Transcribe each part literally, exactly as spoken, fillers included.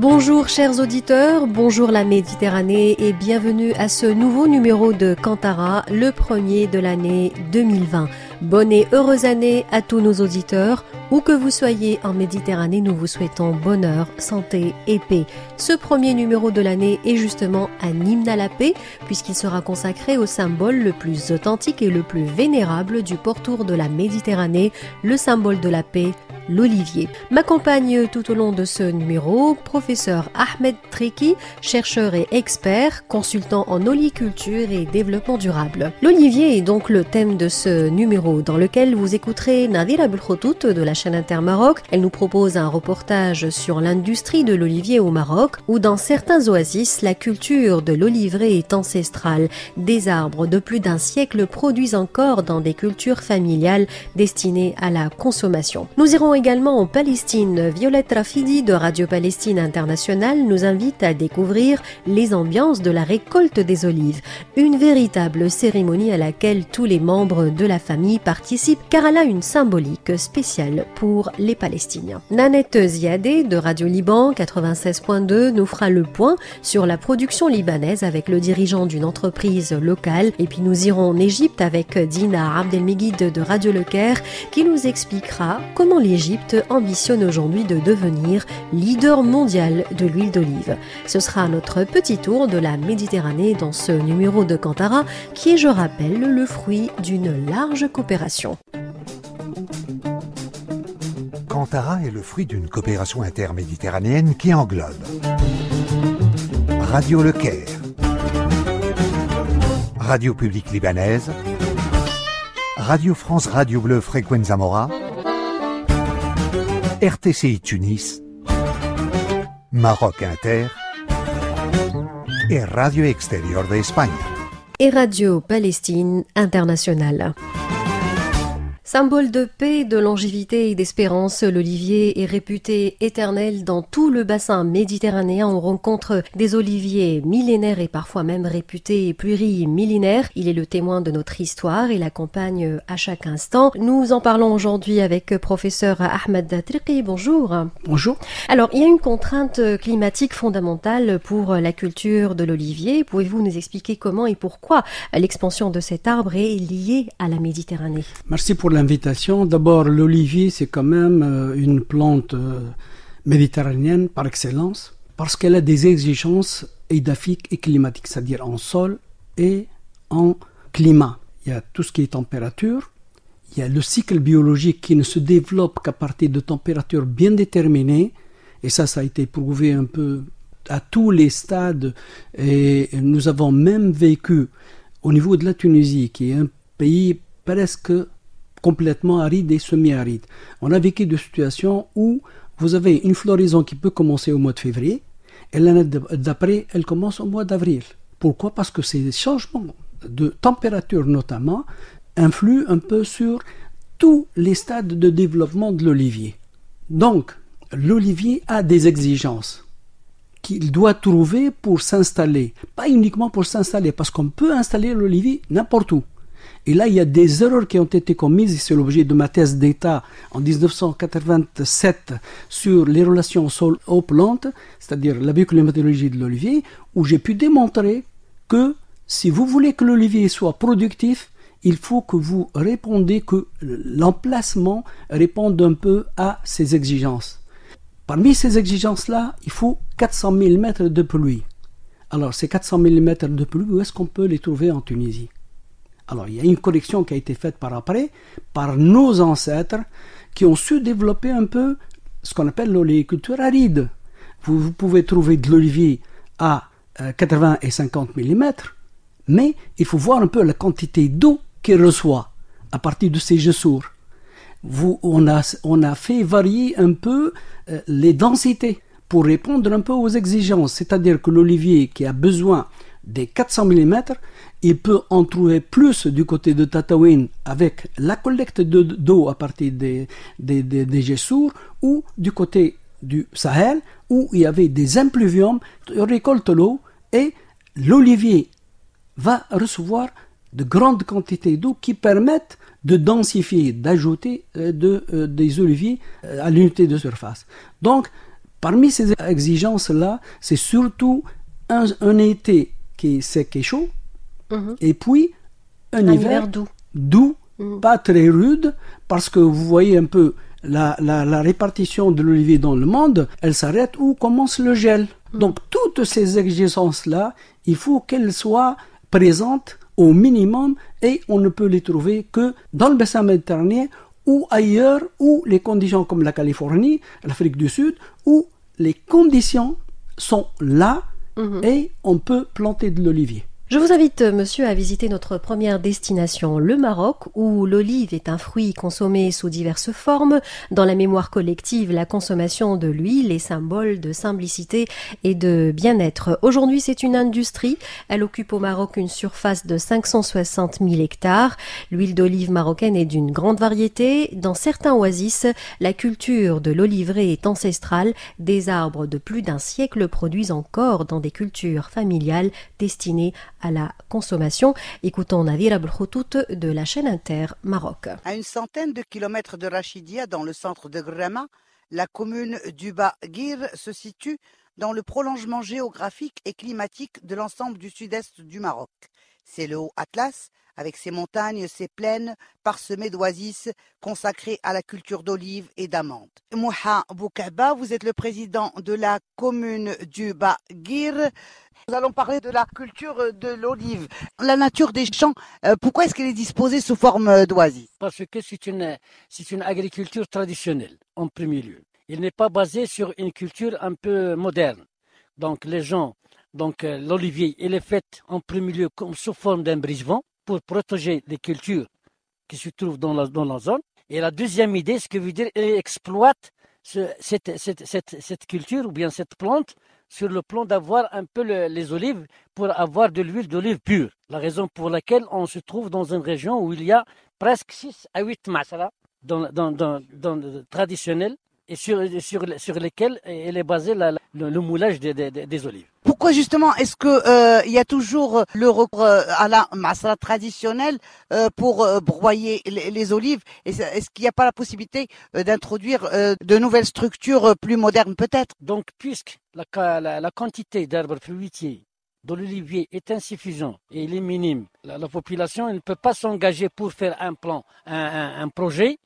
Bonjour chers auditeurs, bonjour la Méditerranée et bienvenue à ce nouveau numéro de Kantara, le premier de l'année deux mille vingt. Bonne et heureuse année à tous nos auditeurs. Où que vous soyez en Méditerranée, nous vous souhaitons bonheur, santé et paix. Ce premier numéro de l'année est justement un hymne à la paix, puisqu'il sera consacré au symbole le plus authentique et le plus vénérable du pourtour de la Méditerranée, le symbole de la paix, l'olivier. M'accompagne tout au long de ce numéro, professeur Ahmed Triki, chercheur et expert, consultant en oliculture et développement durable. L'olivier est donc le thème de ce numéro, dans lequel vous écouterez Nadira Belkhotout de la chaîne Inter Maroc. Elle nous propose un reportage sur l'industrie de l'olivier au Maroc, où dans certains oasis, la culture de l'oliveraie est ancestrale. Des arbres de plus d'un siècle produisent encore dans des cultures familiales destinées à la consommation. Nous irons également en Palestine. Violette Rafidi de Radio Palestine Internationale nous invite à découvrir les ambiances de la récolte des olives. Une véritable cérémonie à laquelle tous les membres de la famille participent car elle a une symbolique spéciale pour les Palestiniens. Nanette Ziadeh de Radio Liban quatre-vingt-seize point deux nous fera le point sur la production libanaise avec le dirigeant d'une entreprise locale. Et puis nous irons en Égypte avec Dina Abdelmegid de Radio Le Caire qui nous expliquera comment l'Égypte ambitionne aujourd'hui de devenir leader mondial de l'huile d'olive. Ce sera notre petit tour de la Méditerranée dans ce numéro de Kantara qui est, je rappelle, le fruit d'une large coopération. Kantara est le fruit d'une coopération interméditerranéenne qui englobe Radio Le Caire, Radio Publique Libanaise, Radio France Radio Bleu Frequenza Mora, R T C I Tunis, Maroc Inter et Radio Extérieur d'Espagne. Et Radio Palestine Internationale. Symbole de paix, de longévité et d'espérance, l'olivier est réputé éternel dans tout le bassin méditerranéen. On rencontre des oliviers millénaires et parfois même réputés plurimillénaires. Il est le témoin de notre histoire et l'accompagne à chaque instant. Nous en parlons aujourd'hui avec professeur Ahmed Triki. Bonjour. Bonjour. Alors, il y a une contrainte climatique fondamentale pour la culture de l'olivier. Pouvez-vous nous expliquer comment et pourquoi l'expansion de cet arbre est liée à la Méditerranée? Merci pour l'invitation. D'abord, l'olivier, c'est quand même euh, une plante euh, méditerranéenne par excellence parce qu'elle a des exigences édaphiques et climatiques, c'est-à-dire en sol et en climat. Il y a tout ce qui est température, il y a le cycle biologique qui ne se développe qu'à partir de températures bien déterminées, et ça, ça a été prouvé un peu à tous les stades, et nous avons même vécu au niveau de la Tunisie, qui est un pays presque complètement aride et semi-aride. On a vécu des situations où vous avez une floraison qui peut commencer au mois de février et l'année d'après, elle commence au mois d'avril. Pourquoi? Parce que ces changements de température notamment influent un peu sur tous les stades de développement de l'olivier. Donc, l'olivier a des exigences qu'il doit trouver pour s'installer. Pas uniquement pour s'installer, parce qu'on peut installer l'olivier n'importe où. Et là, il y a des erreurs qui ont été commises, et c'est l'objet de ma thèse d'État en dix-neuf cent quatre-vingt-sept sur les relations sol-eau-plante, c'est-à-dire la bioclimatologie de l'olivier, où j'ai pu démontrer que si vous voulez que l'olivier soit productif, il faut que vous répondez, que l'emplacement réponde un peu à ces exigences. Parmi ces exigences-là, il faut quatre cents millimètres de pluie. Alors, ces quatre cents millimètres de pluie, où est-ce qu'on peut les trouver en Tunisie? Alors, il y a une correction qui a été faite par après, par nos ancêtres, qui ont su développer un peu ce qu'on appelle l'oléiculture aride. Vous, vous pouvez trouver de l'olivier à euh, quatre-vingts et cinquante millimètres, mais il faut voir un peu la quantité d'eau qu'il reçoit à partir de ces gessours. Vous, on, a, on a fait varier un peu euh, les densités pour répondre un peu aux exigences. C'est-à-dire que l'olivier qui a besoin des quatre cents millimètres, il peut en trouver plus du côté de Tataouine avec la collecte de, d'eau à partir des, des, des, des gessours, ou du côté du Sahel où il y avait des impluviums, on récolte l'eau et l'olivier va recevoir de grandes quantités d'eau qui permettent de densifier, d'ajouter euh, de, euh, des oliviers euh, à l'unité de surface. Donc, Parmi ces exigences-là, c'est surtout un, un été qui est sec et chaud, mm-hmm. et puis un, un hiver, hiver doux, doux mm-hmm. pas très rude, parce que vous voyez un peu la, la, la répartition de l'olivier dans le monde, elle s'arrête où commence le gel. Mm-hmm. Donc toutes ces exigences-là, il faut qu'elles soient présentes au minimum, et on ne peut les trouver que dans le bassin méditerranéen ou ailleurs, où les conditions comme la Californie, l'Afrique du Sud, où les conditions sont là, mmh. et on peut planter de l'olivier. Je vous invite, monsieur, à visiter notre première destination, le Maroc, où l'olive est un fruit consommé sous diverses formes. Dans la mémoire collective, la consommation de l'huile est symbole de simplicité et de bien-être. Aujourd'hui, c'est une industrie. Elle occupe au Maroc une surface de cinq cent soixante mille hectares. L'huile d'olive marocaine est d'une grande variété. Dans certains oasis, la culture de l'oliveraie est ancestrale. Des arbres de plus d'un siècle produisent encore dans des cultures familiales destinées à la consommation. Écoutons Nadir Abdelkhoutout de la chaîne Inter Maroc. À une centaine de kilomètres de Rachidia, dans le centre de Grama, la commune du Bas-Guir se situe dans le prolongement géographique et climatique de l'ensemble du sud-est du Maroc. C'est le Haut Atlas, avec ses montagnes, ses plaines, parsemées d'oasis, consacrées à la culture d'olive et d'amandes. Mouha Boukaba, vous êtes le président de la commune du Bas-Guir. Nous allons parler de la culture de l'olive. La nature des champs, euh, pourquoi est-ce qu'elle est disposée sous forme d'oasis? Parce que c'est une, c'est une agriculture traditionnelle, en premier lieu. Il n'est pas basé sur une culture un peu moderne. Donc les gens, donc euh, l'olivier, il est fait en premier lieu comme sous forme d'un brise-vent pour protéger les cultures qui se trouvent dans la, dans la zone. Et la deuxième idée, ce que veut dire, elle exploite ce, cette, cette, cette, cette culture ou bien cette plante sur le plan d'avoir un peu le, les olives pour avoir de l'huile d'olive pure. La raison pour laquelle on se trouve dans une région où il y a presque six à huit masala dans, dans, dans, dans le traditionnel et sur, sur, sur lesquels il est basé la, le, le moulage des, des, des olives. Pourquoi justement est-ce que euh, il y a toujours le recours à la masala traditionnelle euh, pour euh, broyer les, les olives? Et est-ce qu'il n'y a pas la possibilité euh, d'introduire euh, de nouvelles structures euh, plus modernes peut-être? Donc puisque la, la, la quantité d'arbres fruitiers de l'olivier est insuffisante et elle est minime, la, la population elle ne peut pas s'engager pour faire un plan, un, un, un projet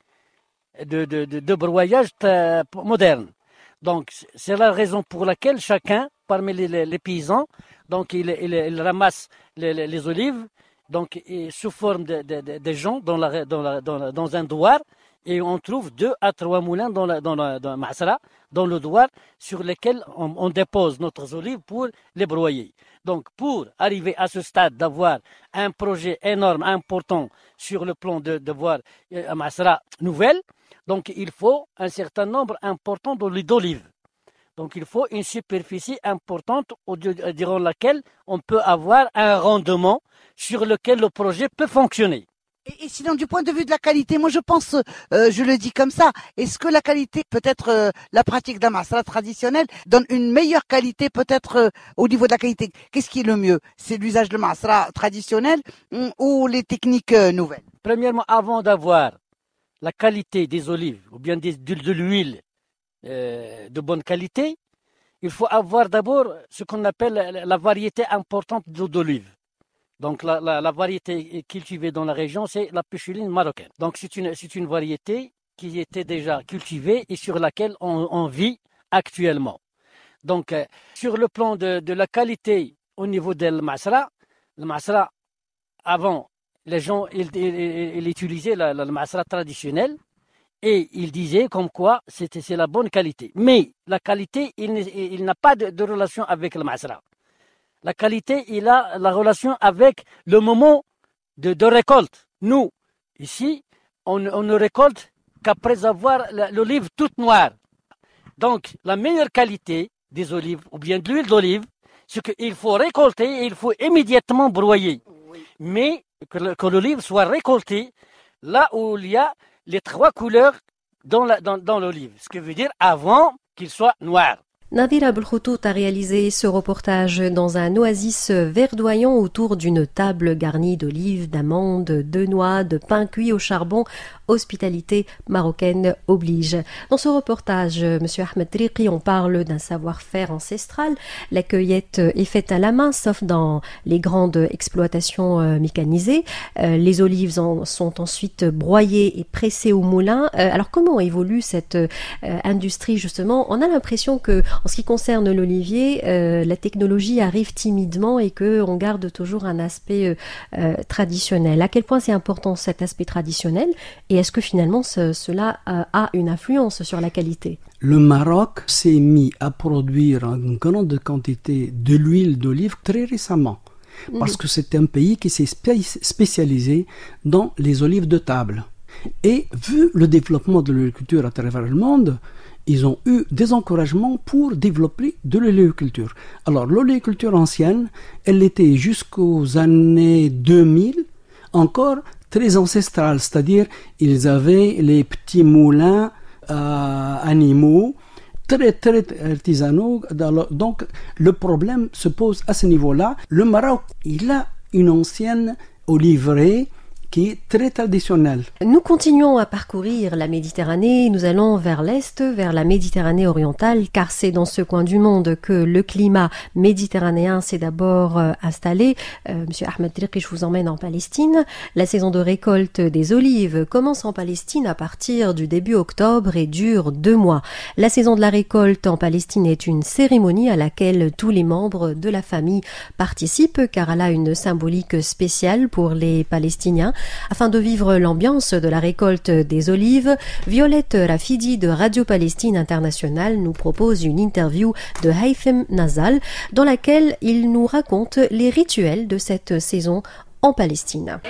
de, de, de, de broyage t- moderne. Donc c'est la raison pour laquelle chacun parmi les, les, les paysans, donc il, il, il ramasse les, les, les olives, donc sous forme de, de, de, de gens dans, la, dans, la, dans, la, dans un douar, et on trouve deux à trois moulins dans, la, dans, la, dans, la, dans le douar sur lesquels on, on dépose notre olive pour les broyer. Donc pour arriver à ce stade d'avoir un projet énorme, important sur le plan de, de voir un masra nouvelle, donc il faut un certain nombre important d'olives. Donc il faut une superficie importante durant laquelle on peut avoir un rendement sur lequel le projet peut fonctionner. Et, et sinon, du point de vue de la qualité, moi je pense, euh, je le dis comme ça, est-ce que la qualité, peut-être euh, la pratique d'un masala traditionnel donne une meilleure qualité peut-être euh, au niveau de la qualité? Qu'est-ce qui est le mieux? C'est l'usage de masala traditionnel hum, ou les techniques euh, nouvelles? Premièrement, avant d'avoir la qualité des olives ou bien des, de, de l'huile, Euh, de bonne qualité, il faut avoir d'abord ce qu'on appelle la, la variété importante d'olive. Donc la, la, la variété cultivée dans la région, c'est la péchuline marocaine. Donc c'est une, c'est une variété qui était déjà cultivée et sur laquelle on, on vit actuellement. Donc euh, sur le plan de, de la qualité au niveau de le masra, le masra, avant, les gens ils, ils, ils utilisaient le, le masra traditionnel. Et il disait comme quoi c'était, c'est la bonne qualité. Mais la qualité, il, il n'a pas de, de relation avec le masra. La qualité, il a la relation avec le moment de, de récolte. Nous, ici, on, on ne récolte qu'après avoir la, l'olive toute noire. Donc, la meilleure qualité des olives, ou bien de l'huile d'olive, c'est qu'il faut récolter et il faut immédiatement broyer. Mais que, que l'olive soit récoltée là où il y a les trois couleurs dans, la, dans, dans l'olive. Ce qui veut dire avant qu'il soit noir. Nadir Abelkhoutout a réalisé ce reportage dans un oasis verdoyant autour d'une table garnie d'olives, d'amandes, de noix, de pain cuit au charbon. Hospitalité marocaine oblige. Dans ce reportage, M. Ahmed Triqi, on parle d'un savoir-faire ancestral. La cueillette est faite à la main, sauf dans les grandes exploitations mécanisées. Les olives en sont ensuite broyées et pressées au moulin. Alors comment évolue cette industrie justement? On a l'impression que en ce qui concerne l'olivier, euh, la technologie arrive timidement et qu'on garde toujours un aspect euh, traditionnel. À quel point c'est important cet aspect traditionnel et est-ce que finalement ce, cela euh, a une influence sur la qualité? Le Maroc s'est mis à produire une grande quantité de l'huile d'olive très récemment. Parce que c'est un pays qui s'est spé- spécialisé dans les olives de table. Et vu le développement de l'oliviculture à travers le monde, ils ont eu des encouragements pour développer de l'oléiculture. Alors, l'oléiculture ancienne, elle était jusqu'aux années deux mille encore très ancestrale, c'est-à-dire ils avaient les petits moulins euh, animaux, très, très artisanaux. Donc, le problème se pose à ce niveau-là. Le Maroc, il a une ancienne oliveraie qui est très traditionnel. Nous continuons à parcourir la Méditerranée, nous allons vers l'est, vers la Méditerranée orientale, car c'est dans ce coin du monde que le climat méditerranéen s'est d'abord euh, installé. Euh, Monsieur Ahmed Triqi, je vous emmène en Palestine. La saison de récolte des olives commence en Palestine à partir du début octobre et dure deux mois. La saison de la récolte en Palestine est une cérémonie à laquelle tous les membres de la famille participent, car elle a une symbolique spéciale pour les Palestiniens. Afin de vivre l'ambiance de la récolte des olives, Violette Rafidi de Radio Palestine Internationale nous propose une interview de Haitham Nazal dans laquelle il nous raconte les rituels de cette saison en Palestine.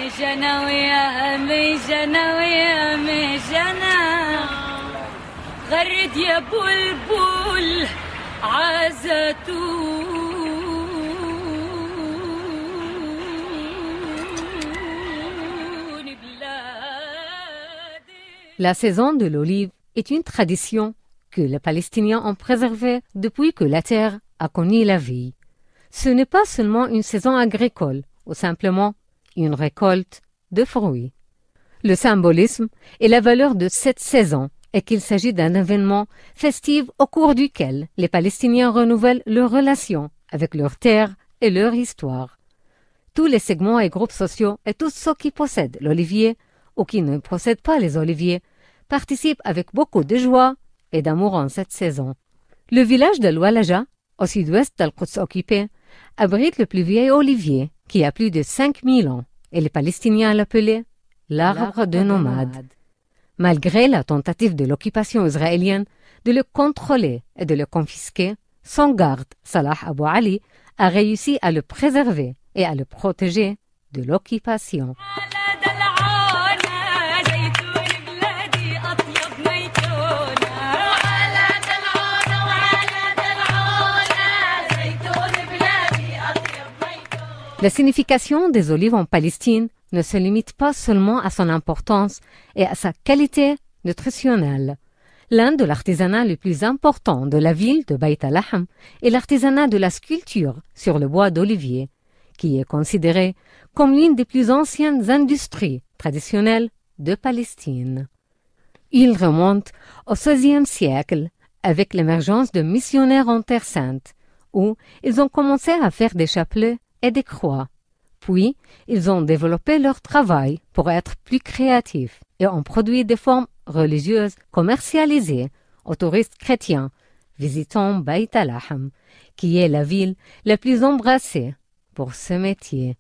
La saison de l'olive est une tradition que les Palestiniens ont préservée depuis que la terre a connu la vie. Ce n'est pas seulement une saison agricole ou simplement une récolte de fruits. Le symbolisme et la valeur de cette saison est qu'il s'agit d'un événement festif au cours duquel les Palestiniens renouvellent leurs relations avec leur terre et leur histoire. Tous les segments et groupes sociaux et tous ceux qui possèdent l'olivier ou qui ne possèdent pas les oliviers, participent avec beaucoup de joie et d'amour en cette saison. Le village de Loualaja, au sud-ouest d'Al-Quds occupé, abrite le plus vieil olivier, qui a plus de cinq mille ans, et les Palestiniens l'appelaient l'arbre de nomade. Malgré la tentative de l'occupation israélienne de le contrôler et de le confisquer, son garde, Salah Abou Ali, a réussi à le préserver et à le protéger de l'occupation. La signification des olives en Palestine ne se limite pas seulement à son importance et à sa qualité nutritionnelle. L'un de l'artisanat le plus important de la ville de Beit al-Lahm est l'artisanat de la sculpture sur le bois d'olivier, qui est considéré comme l'une des plus anciennes industries traditionnelles de Palestine. Il remonte au seizième siècle avec l'émergence de missionnaires en Terre Sainte, où ils ont commencé à faire des chapelets et des croix. Puis, ils ont développé leur travail pour être plus créatifs et ont produit des formes religieuses commercialisées aux touristes chrétiens visitant Beit al-Lahm, qui est la ville la plus embrassée pour ce métier.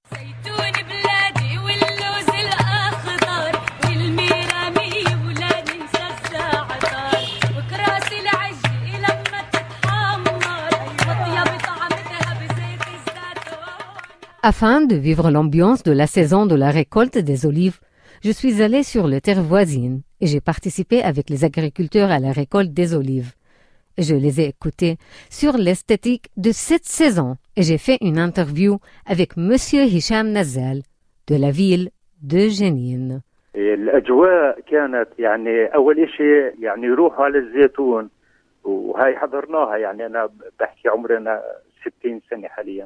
Afin de vivre l'ambiance de la saison de la récolte des olives, je suis allée sur les terres voisines et j'ai participé avec les agriculteurs à la récolte des olives. Je les ai écoutés sur l'esthétique de cette saison et j'ai fait une interview avec Monsieur Hicham Nazal de la ville de Jenin. الأجواء كانت يعني أول شيء يعني يروحوا على الزيتون وهاي حضرناها يعني أنا بحكي عمرنا ستين سنة حاليا.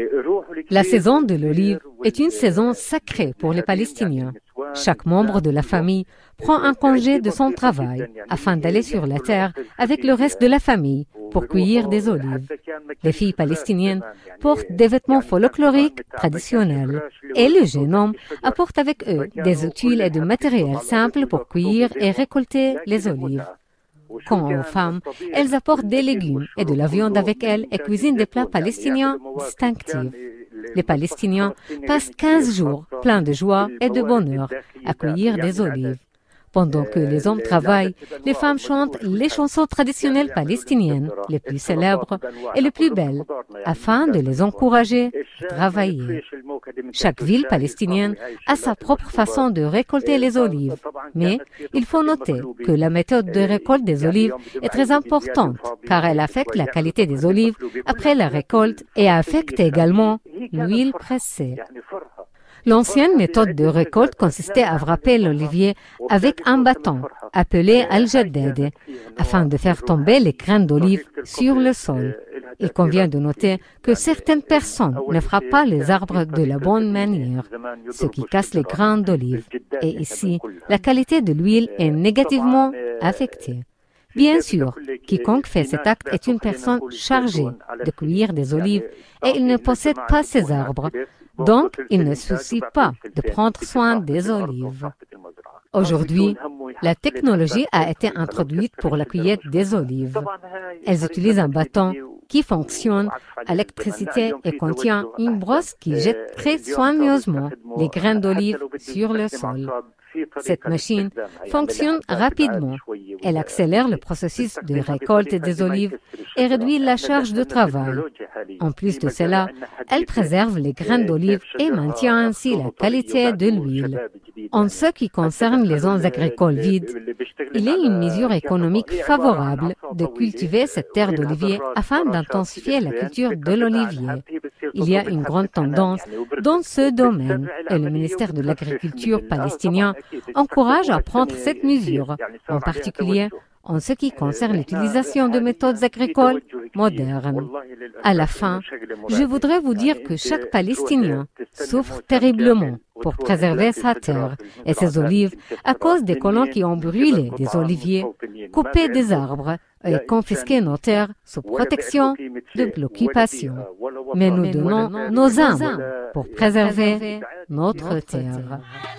La saison de l'olive est une saison sacrée pour les Palestiniens. Chaque membre de la famille prend un congé de son travail afin d'aller sur la terre avec le reste de la famille pour cueillir des olives. Les filles palestiniennes portent des vêtements folkloriques traditionnels et les jeunes hommes apportent avec eux des outils et du matériel simple pour cueillir et récolter les olives. Quant aux femmes, elles apportent des légumes et de la viande avec elles et cuisinent des plats palestiniens distinctifs. Les Palestiniens passent quinze jours pleins de joie et de bonheur à cueillir des olives. Pendant que les hommes travaillent, les femmes chantent les chansons traditionnelles palestiniennes, les plus célèbres et les plus belles, afin de les encourager à travailler. Chaque ville palestinienne a sa propre façon de récolter les olives, mais il faut noter que la méthode de récolte des olives est très importante, car elle affecte la qualité des olives après la récolte et affecte également l'huile pressée. L'ancienne méthode de récolte consistait à frapper l'olivier avec un bâton, appelé al-jaddad, afin de faire tomber les graines d'olive sur le sol. Il convient de noter que certaines personnes ne frappent pas les arbres de la bonne manière, ce qui casse les grains d'olive. Et ici, la qualité de l'huile est négativement affectée. Bien sûr, quiconque fait cet acte est une personne chargée de cueillir des olives et il ne possède pas ces arbres. Donc, il ne soucie pas de prendre soin des olives. Aujourd'hui, la technologie a été introduite pour la cueillette des olives. Elles utilisent un bâton qui fonctionne à l'électricité et contient une brosse qui jette très soigneusement les graines d'olive sur le sol. Cette machine fonctionne rapidement. Elle accélère le processus de récolte des olives et réduit la charge de travail. En plus de cela, elle préserve les graines d'olive et maintient ainsi la qualité de l'huile. En ce qui concerne les zones agricoles vides, il est une mesure économique favorable de cultiver cette terre d'olivier afin d'intensifier la culture de l'olivier. Il y a une grande tendance dans ce domaine et le ministère de l'Agriculture palestinien encourage à prendre cette mesure, en particulier en ce qui concerne l'utilisation de méthodes agricoles modernes. À la fin, je voudrais vous dire que chaque Palestinien souffre terriblement pour préserver sa terre et ses olives à cause des colons qui ont brûlé des oliviers, coupé des arbres et confisqué nos terres sous protection de l'occupation. Mais nous donnons nos âmes pour préserver notre terre.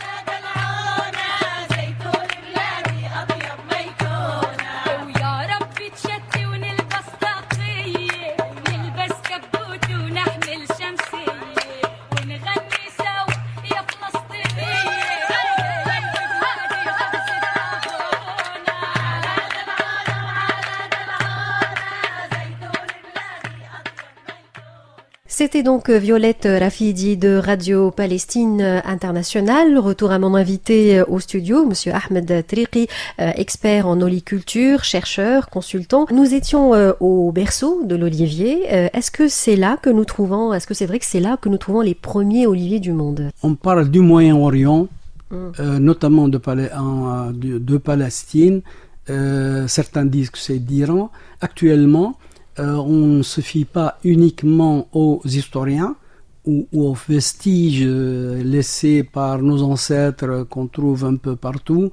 C'était donc Violette Rafidi de Radio Palestine Internationale. Retour à mon invité au studio, Monsieur Ahmed Triqi, expert en oliculture, chercheur, consultant. Nous étions au berceau de l'olivier. Est-ce que c'est là que nous trouvons, est-ce que c'est vrai que c'est là que nous trouvons les premiers oliviers du monde? On parle du Moyen-Orient, mmh. euh, notamment de, Palais, en, de, de Palestine. Euh, certains disent que c'est d'Iran. Actuellement, Euh, on ne se fie pas uniquement aux historiens ou, ou aux vestiges euh, laissés par nos ancêtres qu'on trouve un peu partout,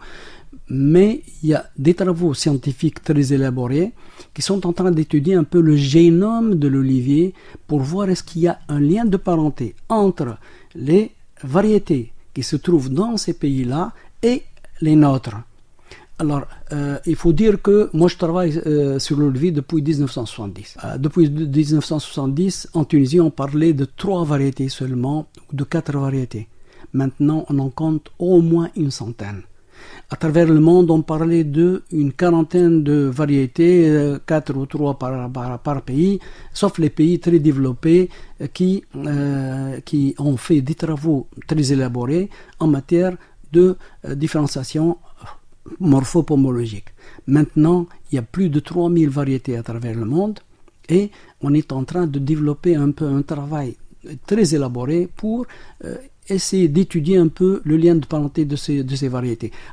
mais il y a des travaux scientifiques très élaborés qui sont en train d'étudier un peu le génome de l'olivier pour voir est-ce qu'il y a un lien de parenté entre les variétés qui se trouvent dans ces pays-là et les nôtres. Alors, euh, il faut dire que moi je travaille euh, sur l'olivier depuis dix-neuf cent soixante-dix. Euh, depuis dix-neuf cent soixante-dix, en Tunisie, on parlait de trois variétés seulement, de quatre variétés. Maintenant, on en compte au moins une centaine. À travers le monde, on parlait d'une quarantaine de variétés, euh, quatre ou trois par, par, par pays, sauf les pays très développés euh, qui, euh, qui ont fait des travaux très élaborés en matière de euh, différenciation morphopomologique. Maintenant, il y a plus de trois mille variétés à travers le monde et on est en train de développer un peu un travail très élaboré pour euh, essayer d'étudier un peu le lien de parenté de ces, de ces variétés. Alors,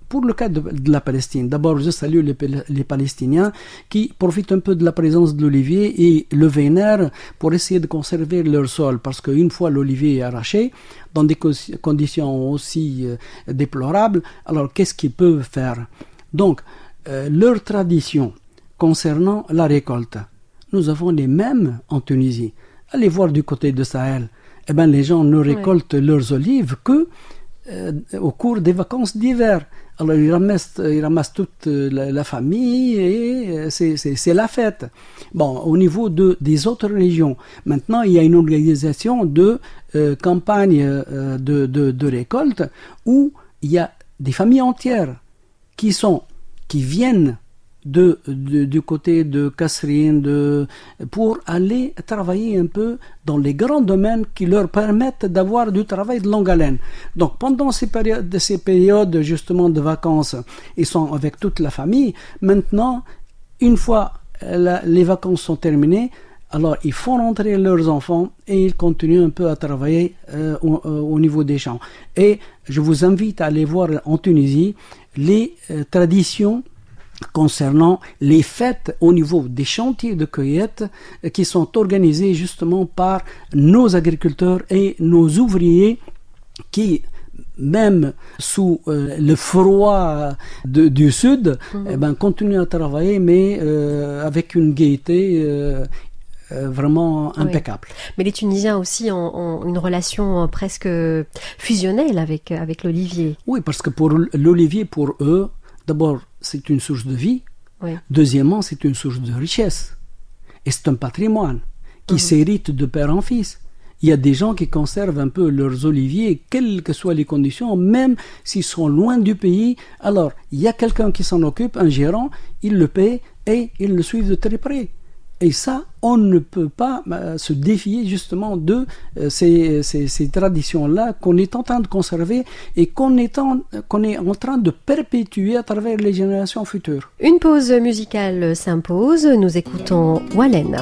pour le cas de, de la Palestine, d'abord je salue les, les Palestiniens qui profitent un peu de la présence de l'olivier et le vénèrent pour essayer de conserver leur sol, parce qu'une fois l'olivier est arraché, dans des co- conditions aussi euh, déplorables, alors qu'est-ce qu'ils peuvent faire? Donc, euh, leur tradition concernant la récolte, nous avons les mêmes en Tunisie. Allez voir du côté de Sahel, eh ben, les gens ne récoltent ouais. leurs olives que euh, au cours des vacances d'hiver. Alors ils ramassent, ils ramassent toute la, la famille et c'est, c'est, c'est la fête. Bon, au niveau de, des autres régions, maintenant il y a une organisation de euh, campagne euh, de, de, de récolte où il y a des familles entières qui sont, qui viennent De, de, du côté de Kasserine de, pour aller travailler un peu dans les grands domaines qui leur permettent d'avoir du travail de longue haleine. Donc pendant ces périodes, ces périodes justement de vacances, ils sont avec toute la famille. Maintenant, une fois la, les vacances sont terminées, alors ils font rentrer leurs enfants et ils continuent un peu à travailler euh, au, au niveau des champs. Et je vous invite à aller voir en Tunisie les euh, traditions concernant les fêtes au niveau des chantiers de cueillette qui sont organisés justement par nos agriculteurs et nos ouvriers qui, même sous euh, le froid de, du sud, mmh. eh ben, continuent à travailler, mais euh, avec une gaieté euh, euh, vraiment impeccable. Oui. Mais les Tunisiens aussi ont, ont une relation presque fusionnelle avec, avec l'olivier. Oui, parce que pour l'olivier, pour eux, d'abord, c'est une source de vie. Oui. Deuxièmement, c'est une source de richesse. Et c'est un patrimoine qui mmh. s'hérite de père en fils. Il y a des gens qui conservent un peu leurs oliviers, quelles que soient les conditions, même s'ils sont loin du pays. Alors, il y a quelqu'un qui s'en occupe, un gérant, il le paie et ils le suivent de très près. Et ça, on ne peut pas euh, se défier justement de euh, ces, ces, ces traditions-là qu'on est en train de conserver et qu'on est, en, qu'on est en train de perpétuer à travers les générations futures. Une pause musicale s'impose. Nous écoutons Wallen.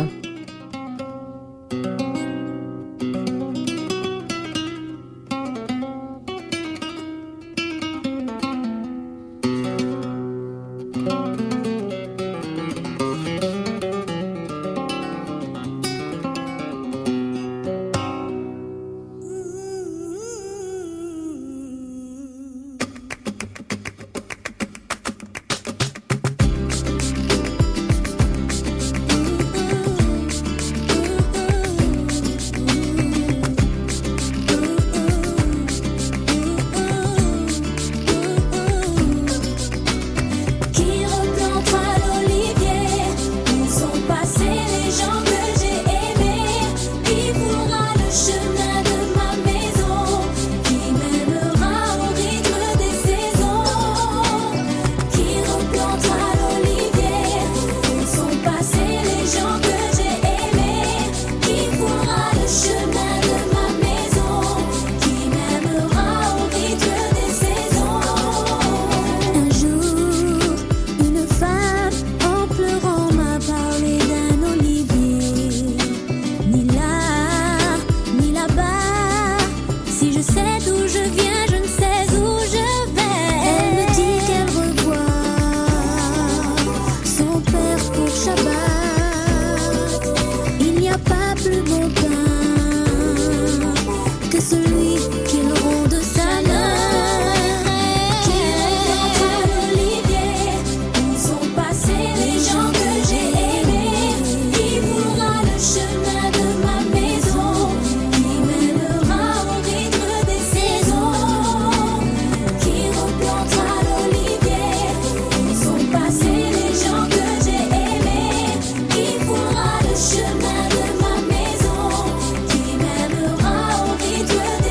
Chemin de ma maison qui m'aimera au rythme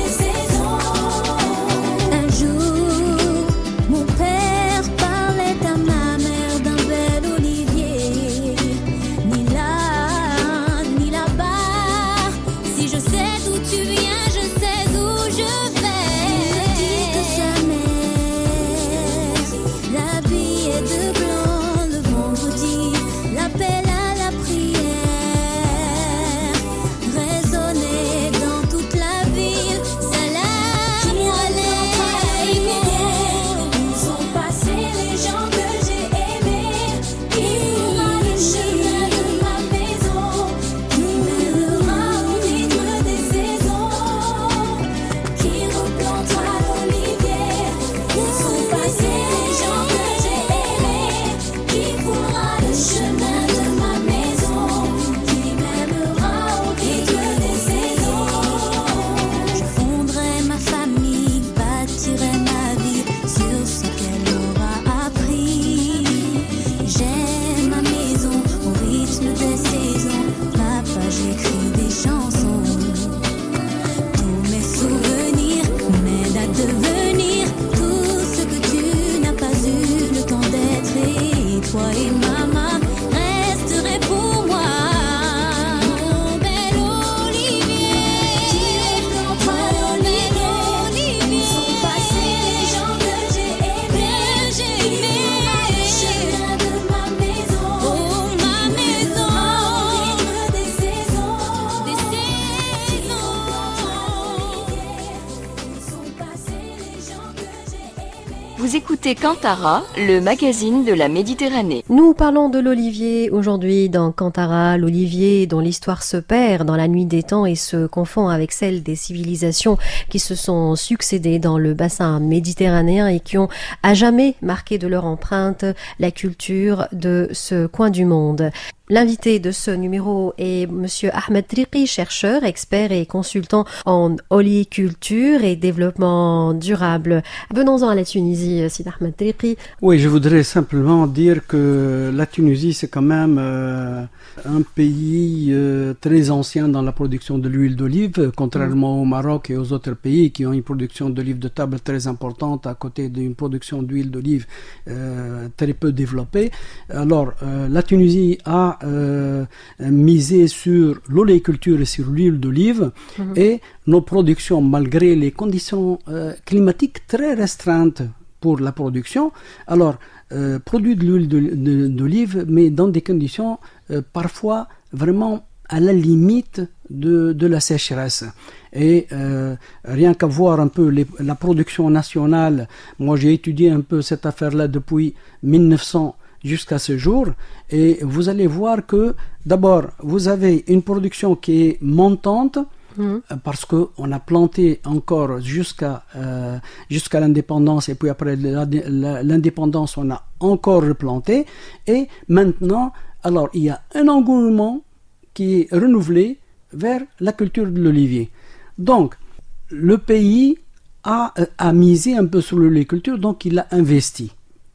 Vous écoutez Kantara, le magazine de la Méditerranée. Nous parlons de l'olivier aujourd'hui dans Kantara, l'olivier dont l'histoire se perd dans la nuit des temps et se confond avec celle des civilisations qui se sont succédées dans le bassin méditerranéen et qui ont à jamais marqué de leur empreinte la culture de ce coin du monde. L'invité de ce numéro est Monsieur Ahmed Triqi, chercheur, expert et consultant en oliculture et développement durable. Venons-en à la Tunisie, Sid Ahmed Triqi. Oui, je voudrais simplement dire que la Tunisie, c'est quand même euh, un pays euh, très ancien dans la production de l'huile d'olive, contrairement mmh. au Maroc et aux autres pays qui ont une production d'olive de table très importante à côté d'une production d'huile d'olive euh, très peu développée. Alors, euh, la Tunisie a Euh, miser sur l'oléiculture et sur l'huile d'olive mmh. et nos productions, malgré les conditions euh, climatiques très restreintes pour la production, alors euh, produit de l'huile de, de, d'olive, mais dans des conditions euh, parfois vraiment à la limite de, de la sécheresse. Et euh, rien qu'à voir un peu les, la production nationale, moi j'ai étudié un peu cette affaire-là depuis mille neuf cents jusqu'à ce jour, et vous allez voir que d'abord vous avez une production qui est montante mmh. parce que on a planté encore jusqu'à euh, jusqu'à l'indépendance, et puis après la, la, l'indépendance on a encore replanté, et maintenant alors il y a un engouement qui est renouvelé vers la culture de l'olivier. Donc le pays a, a misé un peu sur l'oliviculture, donc il a investi.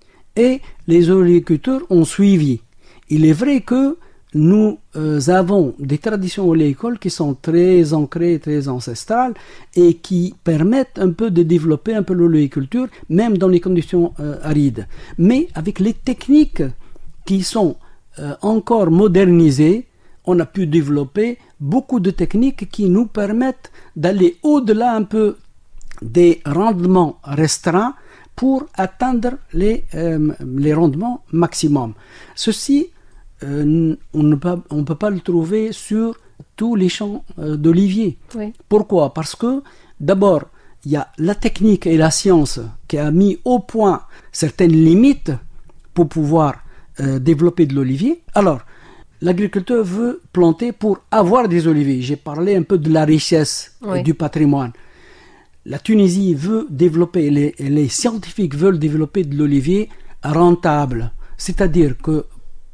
Et les oléiculteurs ont suivi. Il est vrai que nous euh, avons des traditions oléicoles qui sont très ancrées, très ancestrales, et qui permettent un peu de développer un peu l'oléiculture, même dans les conditions euh, arides. Mais avec les techniques qui sont euh, encore modernisées, on a pu développer beaucoup de techniques qui nous permettent d'aller au-delà un peu des rendements restreints pour atteindre les, euh, les rendements maximum. Ceci, euh, on ne peut, on peut pas le trouver sur tous les champs euh, d'olivier. Oui. Pourquoi ? Parce que, d'abord, il y a la technique et la science qui a mis au point certaines limites pour pouvoir euh, développer de l'olivier. Alors, l'agriculteur veut planter pour avoir des oliviers. J'ai parlé un peu de la richesse oui. du patrimoine. La Tunisie veut développer, les, les scientifiques veulent développer de l'olivier rentable. C'est-à-dire que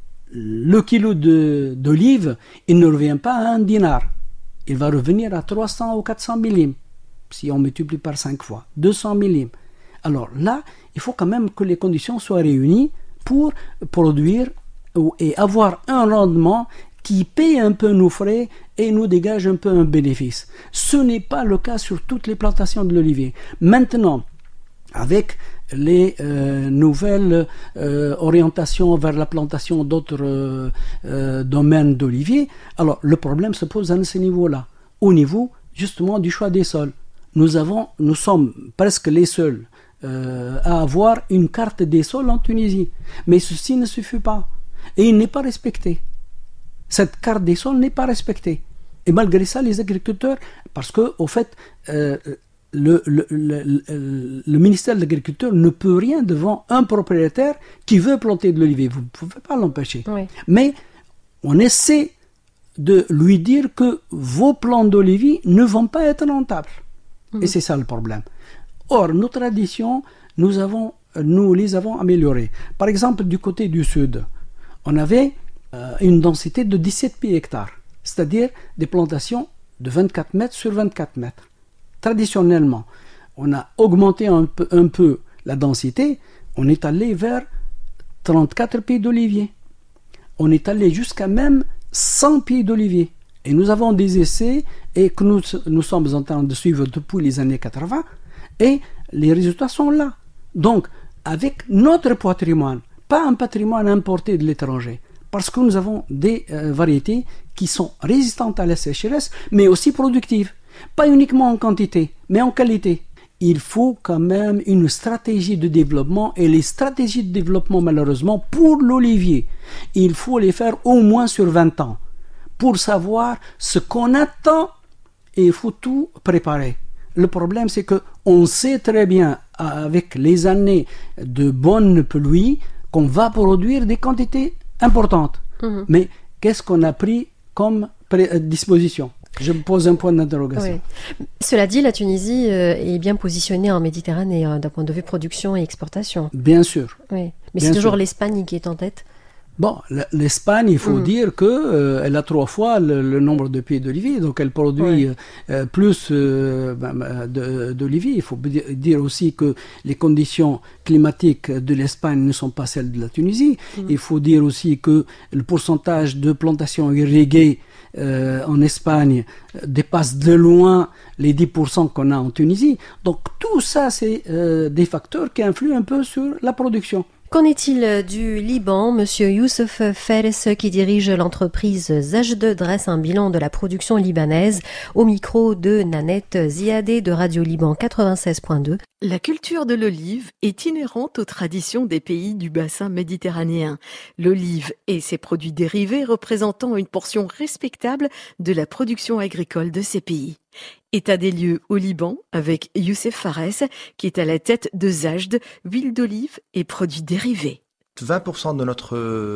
le kilo de, d'olive, il ne revient pas à un dinar. Il va revenir à trois cents ou quatre cents millimètres, si on multiplie par cinq fois, deux cents millimètres. Alors là, il faut quand même que les conditions soient réunies pour produire et avoir un rendement qui paye un peu nos frais et nous dégage un peu un bénéfice. Ce n'est pas le cas sur toutes les plantations de l'olivier. Maintenant, avec les euh, nouvelles euh, orientations vers la plantation d'autres euh, euh, domaines d'olivier, alors le problème se pose à ce niveau-là, au niveau justement du choix des sols. Nous avons, nous sommes presque les seuls euh, à avoir une carte des sols en Tunisie, mais ceci ne suffit pas et il n'est pas respecté. Cette carte des sols n'est pas respectée. Et malgré ça, les agriculteurs, parce que, au fait, euh, le, le, le, le, le ministère de l'Agriculture ne peut rien devant un propriétaire qui veut planter de l'olivier. Vous ne pouvez pas l'empêcher. Oui. Mais on essaie de lui dire que vos plants d'olivier ne vont pas être rentables. Mmh. Et c'est ça le problème. Or, nos traditions, nous, avons, nous les avons améliorées. Par exemple, du côté du sud, on avait euh, une densité de dix-sept pieds hectares, c'est-à-dire des plantations de vingt-quatre mètres sur vingt-quatre mètres. Traditionnellement, on a augmenté un peu, un peu la densité, on est allé vers trente-quatre pieds d'olivier. On est allé jusqu'à même cent pieds d'olivier. Et nous avons des essais et que nous, nous sommes en train de suivre depuis les années quatre-vingts et les résultats sont là. Donc, avec notre patrimoine, pas un patrimoine importé de l'étranger, parce que nous avons des euh, variétés qui sont résistantes à la sécheresse, mais aussi productives. Pas uniquement en quantité, mais en qualité. Il faut quand même une stratégie de développement, et les stratégies de développement, malheureusement, pour l'olivier, il faut les faire au moins sur vingt ans, pour savoir ce qu'on attend, et il faut tout préparer. Le problème, c'est qu'on sait très bien, avec les années de bonnes pluies qu'on va produire des quantités importantes. Mmh. Mais qu'est-ce qu'on a pris comme pré- disposition ? Je me pose un point d'interrogation. Oui. Cela dit, la Tunisie euh, est bien positionnée en Méditerranée hein, d'un point de vue production et exportation. Bien sûr. Oui. Mais bien c'est toujours sûr. l'Espagne qui est en tête. Bon, l'Espagne, il faut mmh. dire qu'elle euh, a trois fois le, le nombre de pieds d'olivier, donc elle produit oui. euh, plus euh, de, d'olivier. Il faut dire aussi que les conditions climatiques de l'Espagne ne sont pas celles de la Tunisie. Mmh. Il faut dire aussi que le pourcentage de plantations irriguées euh, en Espagne dépasse de loin les dix pour cent qu'on a en Tunisie. Donc tout ça, c'est euh, des facteurs qui influent un peu sur la production. Qu'en est-il du Liban ? Monsieur Youssef Fares, qui dirige l'entreprise Zajd, dresse un bilan de la production libanaise au micro de Nanette Ziadé de Radio Liban quatre-vingt-seize point deux. La culture de l'olive est inhérente aux traditions des pays du bassin méditerranéen. L'olive et ses produits dérivés représentant une portion respectable de la production agricole de ces pays. État des lieux au Liban avec Youssef Fares qui est à la tête de Zajd, huile d'olive et produits dérivés. vingt pour cent de, notre,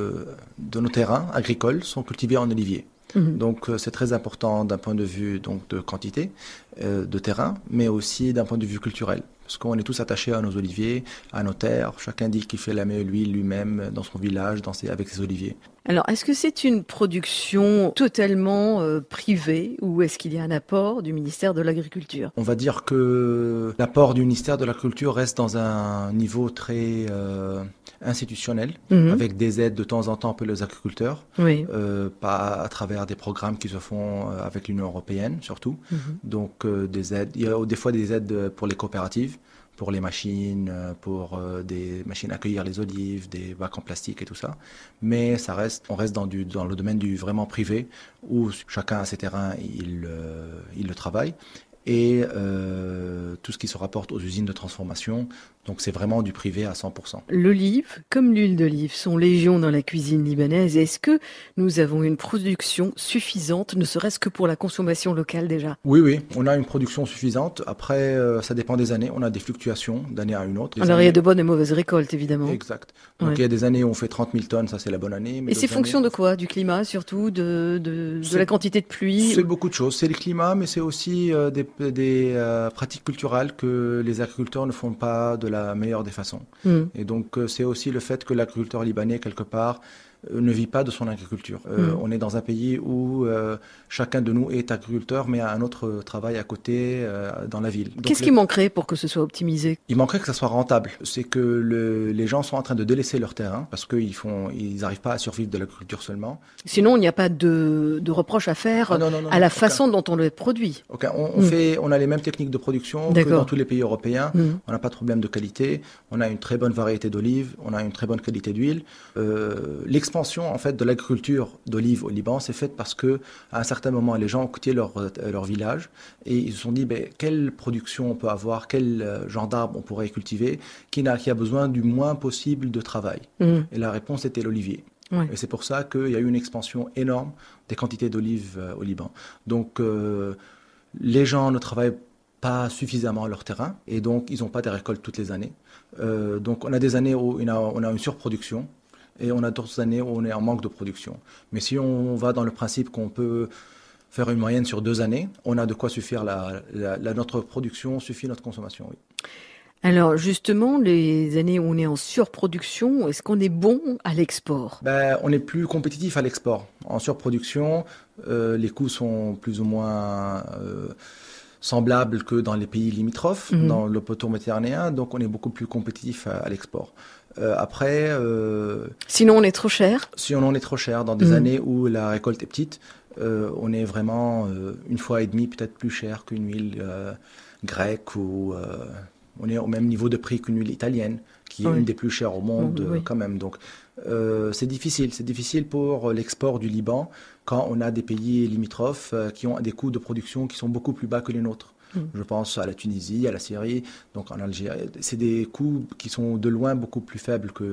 de nos terrains agricoles sont cultivés en olivier. Mmh. Donc c'est très important d'un point de vue donc, de quantité euh, de terrain, mais aussi d'un point de vue culturel. Parce qu'on est tous attachés à nos oliviers, à nos terres. Chacun dit qu'il fait la meilleure huile lui-même dans son village, dans ses, avec ses oliviers. Alors, est-ce que c'est une production totalement euh, privée ou est-ce qu'il y a un apport du ministère de l'Agriculture ? On va dire que l'apport du ministère de l'Agriculture reste dans un niveau très euh, institutionnel, mmh. avec des aides de temps en temps pour les agriculteurs, oui. euh, pas à travers des programmes qui se font avec l'Union européenne surtout. Mmh. Donc, euh, des aides, il y a des fois des aides pour les coopératives, pour les machines, pour euh, des machines à cueillir les olives, des bacs en plastique et tout ça. Mais ça reste, on reste dans, du, dans le domaine du vraiment privé, où chacun a ses terrains, il, euh, il le travaille. Et euh, tout ce qui se rapporte aux usines de transformation, donc c'est vraiment du privé à cent pour cent. L'olive, comme l'huile d'olive, sont légion dans la cuisine libanaise. Est-ce que nous avons une production suffisante, ne serait-ce que pour la consommation locale déjà ? Oui, oui, on a une production suffisante. Après, euh, ça dépend des années. On a des fluctuations d'année à une autre. Alors années... il y a de bonnes et mauvaises récoltes, évidemment. Exact. Donc ouais. Il y a des années où on fait trente mille tonnes, ça c'est la bonne année. Mais et c'est fonction années... de quoi ? Du climat surtout, de, de, de la quantité de pluie ? C'est ou... beaucoup de choses. C'est le climat, mais c'est aussi euh, des, des euh, pratiques culturelles que les agriculteurs ne font pas de la meilleure des façons. Mmh. Et donc euh, c'est aussi le fait que l'agriculteur libanais, quelque part, euh, ne vit pas de son agriculture. Euh, mmh. On est dans un pays où euh, chacun de nous est agriculteur, mais a un autre travail à côté euh, dans la ville. Donc, Qu'est-ce le... qui manquerait pour que ce soit optimisé ? Il manquerait que ça soit rentable. C'est que le, les gens sont en train de délaisser leur terrain parce qu'ils font, ils n'arrivent pas à survivre de l'agriculture seulement. Sinon, il n'y a pas de, de reproche à faire ah, non, non, non, à la non, façon aucun. dont on le produit. Okay. On, on, mmh. fait, on a les mêmes techniques de production D'accord. que dans tous les pays européens. Mmh. On n'a pas de problème de qualité. On a une très bonne variété d'olives. On a une très bonne qualité d'huile. Euh, l'expansion, en fait, de l'agriculture d'olives au Liban, c'est faite parce que, à un certain moment, les gens ont quitté leur, leur village et ils se sont dit, ben, quelle production on peut avoir, quel genre d'arbre on pourrait cultiver qui, n'a, qui a besoin du moins possible de travail. Mmh. Et la réponse était l'olivier. Ouais. Et c'est pour ça qu'il y a eu une expansion énorme des quantités d'olives euh, au Liban. Donc, euh, les gens ne travaillent pas suffisamment leur terrain et donc ils n'ont pas des récoltes toutes les années. Euh, donc, on a des années où on a, on a une surproduction et on a d'autres années où on est en manque de production. Mais si on va dans le principe qu'on peut faire une moyenne sur deux années, on a de quoi suffire la, la, la, notre production, suffit notre consommation, oui. Alors justement, les années où on est en surproduction, est-ce qu'on est bon à l'export ? Ben, on est plus compétitif à l'export. En surproduction, euh, les coûts sont plus ou moins euh, semblables que dans les pays limitrophes, mmh. dans le poteau méditerranéen, donc on est beaucoup plus compétitif à, à l'export. Euh, après... Euh, Sinon on est trop cher ? Si on en est trop cher, dans des mmh. années où la récolte est petite, euh, on est vraiment euh, une fois et demie peut-être plus cher qu'une huile euh, grecque ou... Euh, on est au même niveau de prix qu'une huile italienne, qui est oui. une des plus chères au monde oui. quand même. Donc, euh, c'est difficile. C'est difficile pour l'export du Liban quand on a des pays limitrophes euh, qui ont des coûts de production qui sont beaucoup plus bas que les nôtres. Mm. Je pense à la Tunisie, à la Syrie, donc en Algérie. C'est des coûts qui sont de loin beaucoup plus faibles que,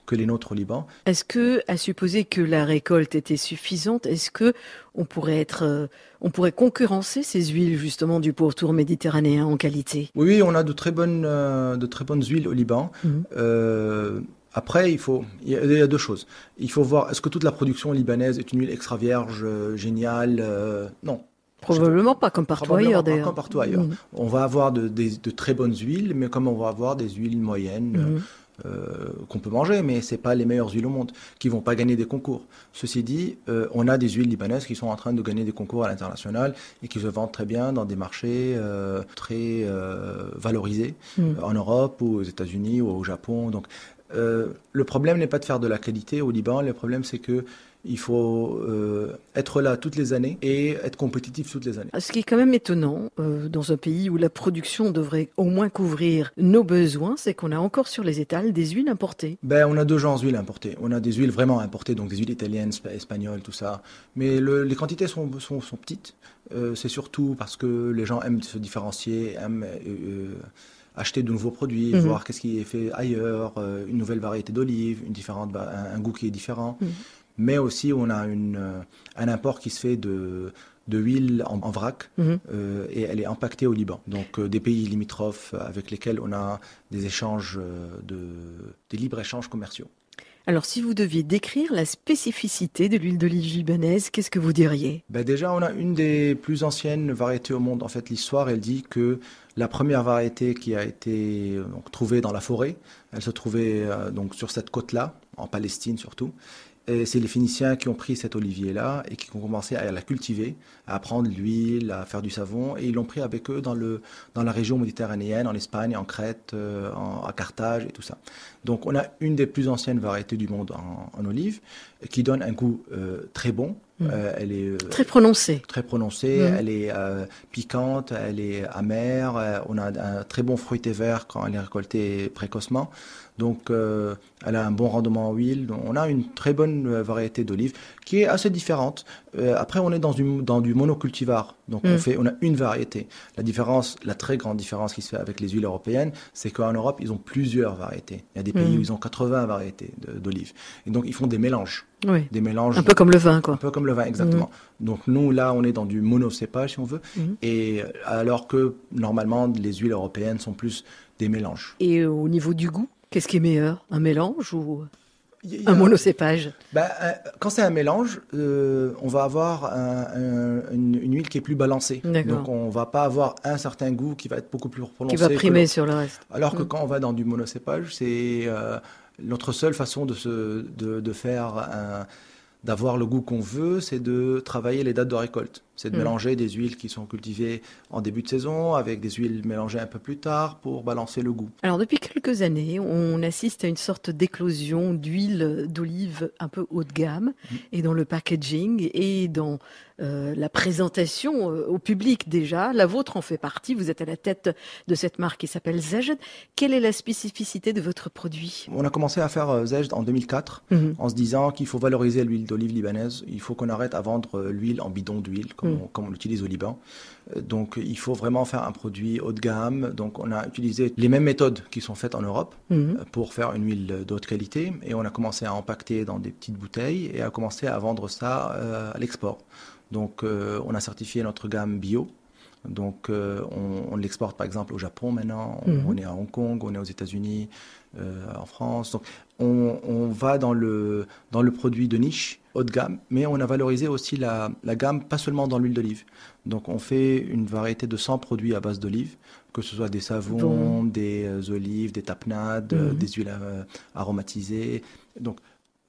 que les nôtres au Liban. Est-ce que, à supposer que la récolte était suffisante, est-ce que on pourrait être, euh, on pourrait concurrencer ces huiles justement du pourtour méditerranéen en qualité? Oui, oui, on a de très bonnes, euh, de très bonnes huiles au Liban. Mmh. Euh, Après, il faut, il y, a, il y a deux choses. Il faut voir, est-ce que toute la production libanaise est une huile extra vierge, euh, géniale euh, Non. Probablement pas, comme partout ailleurs d'ailleurs. Comme partout ailleurs. Mmh. On va avoir de, de, de très bonnes huiles, mais comme on va avoir des huiles moyennes mmh. euh, qu'on peut manger, mais c'est pas les meilleures huiles au monde, qui vont pas gagner des concours. Ceci dit, euh, on a des huiles libanaises qui sont en train de gagner des concours à l'international et qui se vendent très bien dans des marchés euh, très euh, valorisés mmh. en Europe ou aux États-Unis ou au Japon. Donc, Euh, le problème n'est pas de faire de la qualité au Liban, le problème c'est que il faut euh, être là toutes les années et être compétitif toutes les années. Ce qui est quand même étonnant euh, dans un pays où la production devrait au moins couvrir nos besoins, c'est qu'on a encore sur les étals des huiles importées. Ben, on a deux genres d'huiles importées. On a des huiles vraiment importées, donc des huiles italiennes, espagnoles, tout ça. Mais le, les quantités sont, sont, sont petites. Euh, c'est surtout parce que les gens aiment se différencier, aiment euh, acheter de nouveaux produits, mmh. voir qu'est-ce qui est fait ailleurs, euh, une nouvelle variété d'olives, une différente, un, un goût qui est différent. Mmh. Mais aussi, on a une, euh, un import qui se fait de, de huile en, en vrac mmh. euh, et elle est impactée au Liban. Donc, euh, des pays limitrophes avec lesquels on a des échanges, de, des libres-échanges commerciaux. Alors, si vous deviez décrire la spécificité de l'huile d'olive libanaise, qu'est-ce que vous diriez? Ben déjà, on a une des plus anciennes variétés au monde. En fait, l'histoire, elle dit que la première variété qui a été donc, trouvée dans la forêt, elle se trouvait euh, donc sur cette côte-là, en Palestine surtout. Et c'est les Phéniciens qui ont pris cet olivier-là et qui ont commencé à la cultiver, à prendre l'huile, à faire du savon. Et ils l'ont pris avec eux dans, le, dans la région méditerranéenne, en Espagne, en Crète, euh, en, à Carthage et tout ça. Donc on a une des plus anciennes variétés du monde en, en olive, qui donne un goût euh, très bon. Mmh. Euh, elle est euh, très prononcée. Très prononcée. Mmh. Elle est euh, piquante, elle est amère. Euh, on a un très bon fruité vert quand elle est récoltée précocement. Donc, euh, elle a un bon rendement en huile. Donc, on a une très bonne variété d'olives qui est assez différente. Euh, après, on est dans du, dans du monocultivar. Donc, mmh. on, fait, on a une variété. La différence, la très grande différence qui se fait avec les huiles européennes, c'est qu'en Europe, ils ont plusieurs variétés. Il y a des pays mmh. où ils ont quatre-vingts variétés de, d'olives. Et donc, ils font des mélanges. Oui. Des mélanges. Un peu comme le vin, quoi. Un peu comme le vin, exactement. Mmh. Donc, nous, là, on est dans du monocépage, si on veut. Mmh. Et alors que, normalement, les huiles européennes sont plus des mélanges. Et au niveau du goût, qu'est-ce qui est meilleur? Un mélange ou un monocépage? Ben, quand c'est un mélange, euh, on va avoir un, un, une, une huile qui est plus balancée. D'accord. Donc on ne va pas avoir un certain goût qui va être beaucoup plus prononcé. Qui va primer le... sur le reste. Alors que mmh. quand on va dans du monocépage, c'est euh, notre seule façon de, se, de, de faire un... d'avoir le goût qu'on veut, c'est de travailler les dates de récolte. C'est de mmh. mélanger des huiles qui sont cultivées en début de saison avec des huiles mélangées un peu plus tard pour balancer le goût. Alors depuis quelques années, on assiste à une sorte d'éclosion d'huile d'olive un peu haut de gamme mmh. et dans le packaging et dans euh, la présentation euh, au public déjà. La vôtre en fait partie, vous êtes à la tête de cette marque qui s'appelle Zejd. Quelle est la spécificité de votre produit? On a commencé à faire euh, Zejd en deux mille quatre mmh. en se disant qu'il faut valoriser l'huile d'olive libanaise. Il faut qu'on arrête à vendre euh, l'huile en bidon d'huile comme On, comme on l'utilise au Liban. Donc il faut vraiment faire un produit haut de gamme. Donc on a utilisé les mêmes méthodes qui sont faites en Europe mmh. pour faire une huile de haute qualité. Et on a commencé à empaqueter dans des petites bouteilles et à commencer à vendre ça euh, à l'export. Donc euh, on a certifié notre gamme bio. Donc euh, on, on l'exporte par exemple au Japon maintenant, on, mmh. on est à Hong Kong, on est aux États-Unis, euh, en France. Donc on, on va dans le, dans le produit de niche, haut de gamme, mais on a valorisé aussi la, la gamme, pas seulement dans l'huile d'olive. Donc on fait une variété de cent produits à base d'olive, que ce soit des savons, bon. des euh, olives, des tapenades, mmh. euh, des huiles euh, aromatisées. Donc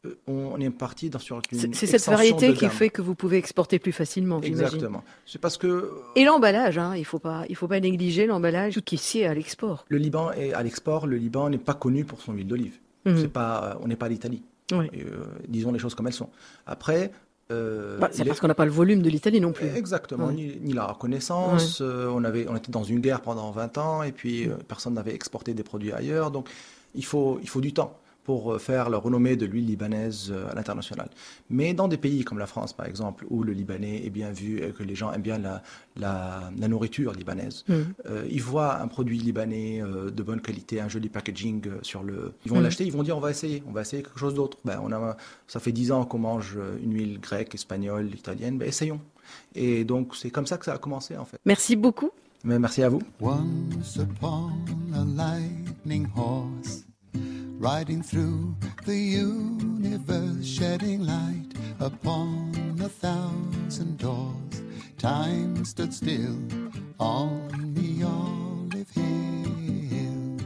on est parti dans sur une C'est cette variété qui fait que vous pouvez exporter plus facilement, j'imagine. Exactement. C'est parce que et l'emballage, hein, il faut pas, il faut pas négliger l'emballage tout qui est à l'export. Le Liban est à l'export. Le Liban n'est pas connu pour son huile d'olive. Mmh. C'est pas, on n'est pas l'Italie. Oui. Et, euh, disons les choses comme elles sont. Après. Euh, bah, c'est parce est... qu'on n'a pas le volume de l'Italie non plus. Exactement, ouais. ni, ni la reconnaissance. Ouais. Euh, on, avait, on était dans une guerre pendant vingt ans et puis euh, personne n'avait exporté des produits ailleurs. Donc il faut, il faut du temps pour faire la renommée de l'huile libanaise à l'international. Mais dans des pays comme la France, par exemple, où le Libanais est bien vu et que les gens aiment bien la, la, la nourriture libanaise, mmh. euh, ils voient un produit libanais euh, de bonne qualité, un joli packaging sur le... Ils vont mmh. l'acheter, ils vont dire on va essayer, on va essayer quelque chose d'autre. Ben, on a, ça fait dix ans qu'on mange une huile grecque, espagnole, italienne, ben, essayons. Et donc c'est comme ça que ça a commencé en fait. Merci beaucoup. Mais merci à vous. Once upon a lightning horse, riding through the universe, shedding light upon a thousand doors. Time stood still on the olive hill.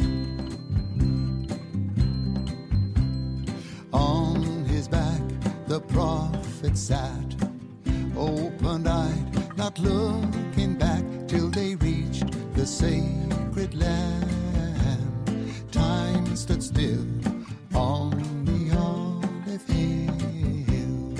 On his back the prophet sat, open-eyed, not looking back, till they reached the sacred land. Time stood still on the olive hill.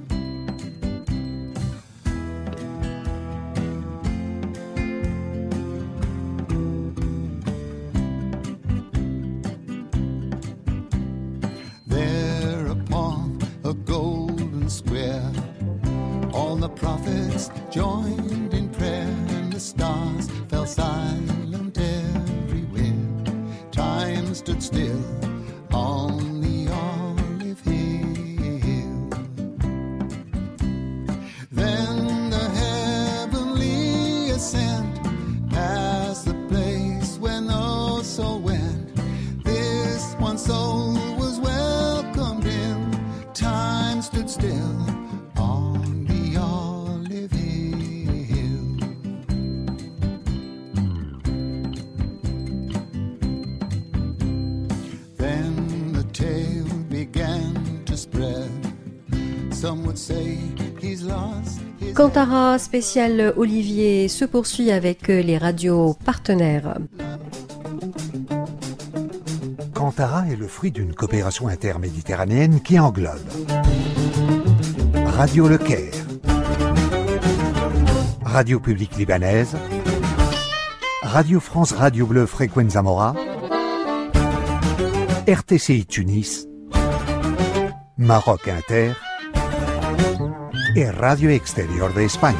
There upon a golden square, all the prophets joined in prayer, and the stars fell silent everywhere. Time stood still on the olive hill. Then the heavenly ascent past the place where no soul went. This one soul was welcomed in. Time stood still on the olive hill. Then the tale began to spread. Some would say he's lost. Kantara spécial Olivier se poursuit avec les radios partenaires. Kantara est le fruit d'une coopération interméditerranéenne qui englobe Radio Le Caire, Radio Publique Libanaise, Radio France Radio Bleu Frequenza Mora, R T C I Tunis, Maroc Inter et Radio Extérieur d'Espagne.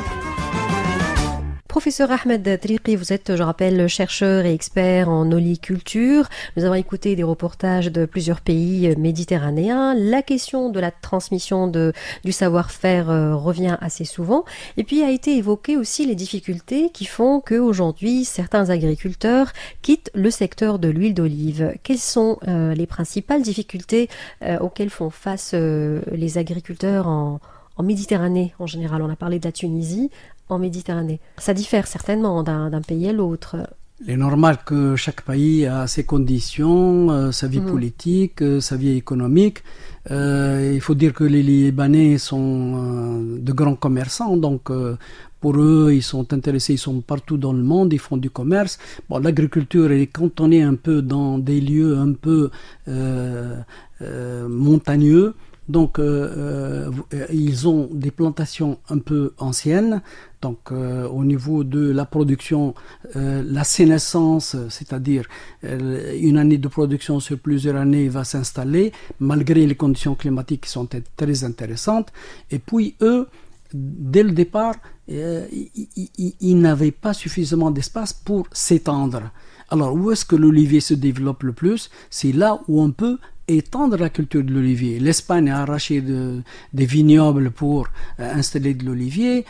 Professeur Ahmed Triqi, vous êtes, je rappelle, chercheur et expert en oliculture. Nous avons écouté des reportages de plusieurs pays méditerranéens. La question de la transmission de, du savoir-faire euh, revient assez souvent. Et puis a été évoqué aussi les difficultés qui font qu'aujourd'hui, certains agriculteurs quittent le secteur de l'huile d'olive. Quelles sont euh, les principales difficultés euh, auxquelles font face euh, les agriculteurs en, en Méditerranée en général? On a parlé de la Tunisie. En Méditerranée. Ça diffère certainement d'un, d'un pays à l'autre. Il est normal que chaque pays a ses conditions, euh, sa vie mmh. politique, euh, sa vie économique. Euh, il faut dire que les Libanais sont euh, de grands commerçants, donc euh, pour eux, ils sont intéressés, ils sont partout dans le monde, ils font du commerce. Bon, l'agriculture est cantonnée un peu dans des lieux un peu euh, euh, montagneux. Donc, euh, euh, ils ont des plantations un peu anciennes. Donc, euh, au niveau de la production, euh, la sénescence, c'est-à-dire euh, une année de production sur plusieurs années va s'installer, malgré les conditions climatiques qui sont très intéressantes. Et puis, eux, dès le départ, euh, ils, ils, ils n'avaient pas suffisamment d'espace pour s'étendre. Alors, où est-ce que l'olivier se développe le plus? C'est là où on peut étendre la culture de l'olivier. L'Espagne a arraché de, des vignobles pour euh, installer de l'olivier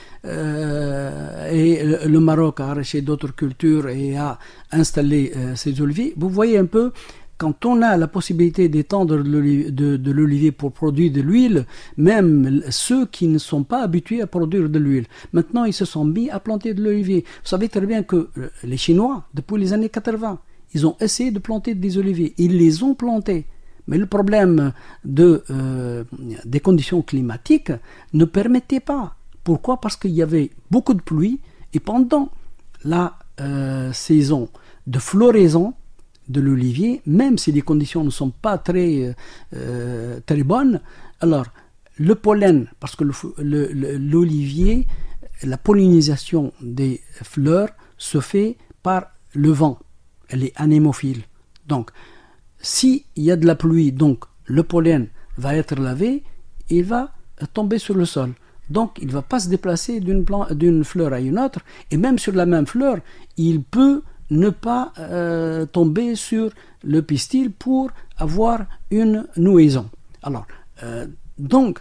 euh, et le, le Maroc a arraché d'autres cultures et a installé euh, ces oliviers. Vous voyez un peu, quand on a la possibilité d'étendre de l'olivier, de, de l'olivier pour produire de l'huile, même ceux qui ne sont pas habitués à produire de l'huile, maintenant ils se sont mis à planter de l'olivier. Vous savez très bien que les Chinois, depuis les années quatre-vingts, ils ont essayé de planter des oliviers. Ils les ont plantés. Mais le problème de, euh, des conditions climatiques ne permettait pas. Pourquoi? Parce qu'il y avait beaucoup de pluie et pendant la euh, saison de floraison de l'olivier, même si les conditions ne sont pas très, euh, très bonnes, alors le pollen, parce que le, le, le, l'olivier, la pollinisation des fleurs se fait par le vent. Elle est anémophile. Donc, s'il y a de la pluie, donc le pollen va être lavé, il va tomber sur le sol. Donc, il ne va pas se déplacer d'une, plan- d'une fleur à une autre. Et même sur la même fleur, il peut ne pas euh, tomber sur le pistil pour avoir une nouaison. Alors, euh, donc,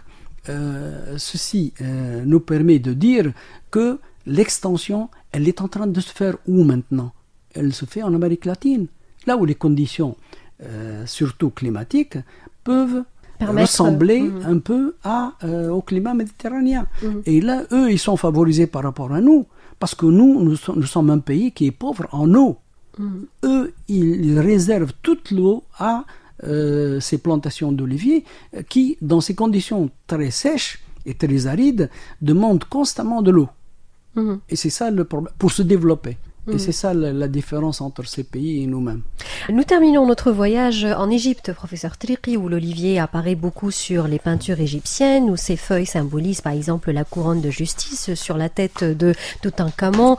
euh, ceci euh, nous permet de dire que l'extension, elle est en train de se faire où maintenant? Elle se fait en Amérique latine, là où les conditions, euh, surtout climatiques, peuvent Permettre, ressembler mmh. un peu à, euh, au climat méditerranéen. Mmh. Et là, eux, ils sont favorisés par rapport à nous, parce que nous, nous, so- nous sommes un pays qui est pauvre en eau. Mmh. Eux, ils, ils réservent toute l'eau à euh, ces plantations d'oliviers euh, qui, dans ces conditions très sèches et très arides, demandent constamment de l'eau. Mmh. Et c'est ça le problème, pour se développer. Et mmh. c'est ça la, la différence entre ces pays et nous-mêmes. Nous terminons notre voyage en Égypte, professeur Triqui, où l'olivier apparaît beaucoup sur les peintures égyptiennes, où ses feuilles symbolisent par exemple la couronne de justice sur la tête de Toutankhamon.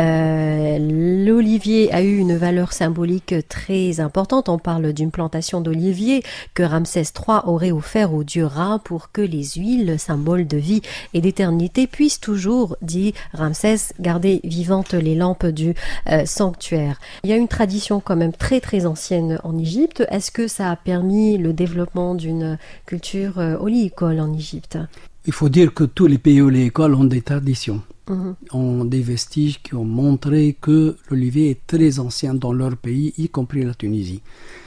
Euh, l'olivier a eu une valeur symbolique très importante. On parle d'une plantation d'olivier que Ramsès trois aurait offert au dieu Ra pour que les huiles, symbole de vie et d'éternité, puissent toujours, dit Ramsès, garder vivantes les lampes du Euh, sanctuaire. Il y a une tradition quand même très très ancienne en Égypte. Est-ce que ça a permis le développement d'une culture euh, oléicole en Égypte? Il faut dire que tous les pays oléicoles ont des traditions, mmh. ont des vestiges qui ont montré que l'olivier est très ancien dans leur pays, y compris la Tunisie.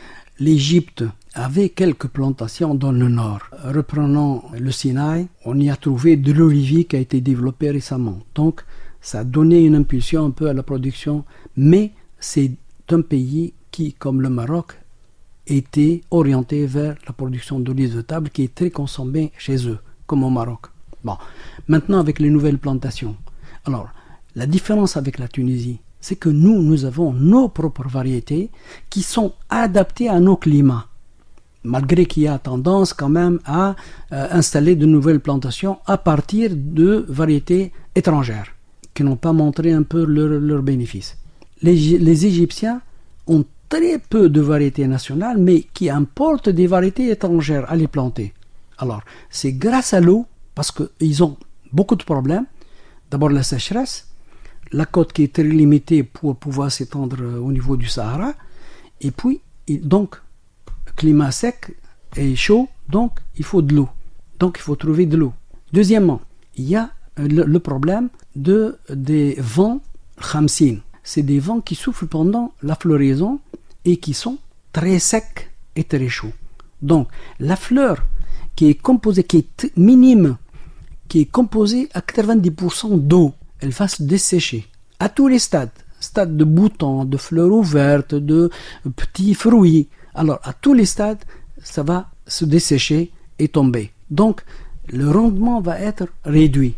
L'Égypte avait quelques plantations dans le nord. Reprenant le Sinaï, on y a trouvé de l'olivier qui a été développé récemment. Donc, ça a donné une impulsion un peu à la production, mais c'est un pays qui, comme le Maroc, était orienté vers la production d'olives de table qui est très consommée chez eux, comme au Maroc. Bon, maintenant avec les nouvelles plantations. Alors, la différence avec la Tunisie, c'est que nous, nous avons nos propres variétés qui sont adaptées à nos climats, malgré qu'il y a tendance quand même à euh, installer de nouvelles plantations à partir de variétés étrangères, qui n'ont pas montré un peu leurs leur bénéfices. Les, les Égyptiens ont très peu de variétés nationales, mais qui importent des variétés étrangères à les planter. Alors, c'est grâce à l'eau, parce qu'ils ont beaucoup de problèmes. D'abord la sécheresse, la côte qui est très limitée pour pouvoir s'étendre au niveau du Sahara, et puis, donc, climat sec et chaud, donc il faut de l'eau. Donc, il faut trouver de l'eau. Deuxièmement, il y a le, le problème de, des vents khamsin. C'est des vents qui soufflent pendant la floraison et qui sont très secs et très chauds. Donc, la fleur qui est composée, qui est minime, qui est composée à quatre-vingt-dix pour cent d'eau, elle va se dessécher à tous les stades. Stade de boutons, de fleurs ouvertes, de petits fruits. Alors, à tous les stades, ça va se dessécher et tomber. Donc, le rendement va être réduit.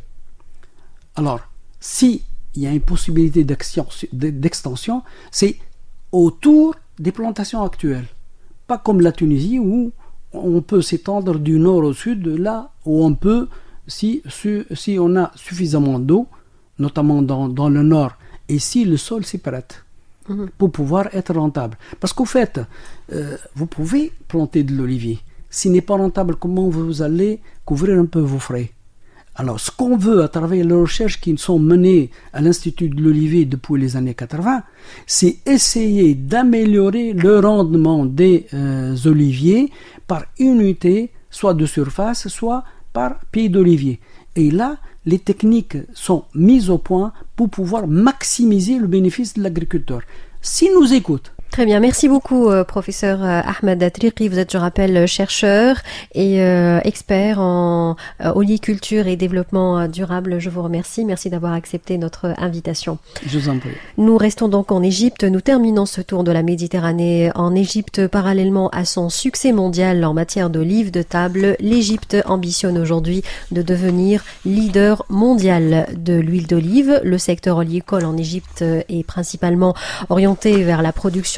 Alors, si il y a une possibilité d'extension, c'est autour des plantations actuelles. Pas comme la Tunisie où on peut s'étendre du nord au sud, là où on peut, si, si, si on a suffisamment d'eau, notamment dans, dans le nord, et si le sol s'y prête, mmh. pour pouvoir être rentable. Parce qu'au fait, euh, vous pouvez planter de l'olivier. S'il n'est pas rentable, comment vous allez couvrir un peu vos frais? Alors, ce qu'on veut à travers les recherches qui sont menées à l'Institut de l'Olivier depuis les années quatre-vingts, c'est essayer d'améliorer le rendement des euh, oliviers par unité, soit de surface, soit par pied d'olivier. Et là, les techniques sont mises au point pour pouvoir maximiser le bénéfice de l'agriculteur. S'il nous écoute, Très bien, merci beaucoup euh, professeur euh, Ahmed Triqui. Vous êtes, je rappelle, chercheur et euh, expert en euh, oléiculture et développement euh, durable. Je vous remercie. Merci d'avoir accepté notre invitation. Je vous en prie. Nous restons donc en Égypte. Nous terminons ce tour de la Méditerranée en Égypte. Parallèlement à son succès mondial en matière d'olives de table, l'Égypte ambitionne aujourd'hui de devenir leader mondial de l'huile d'olive. Le secteur oléicole en Égypte est principalement orienté vers la production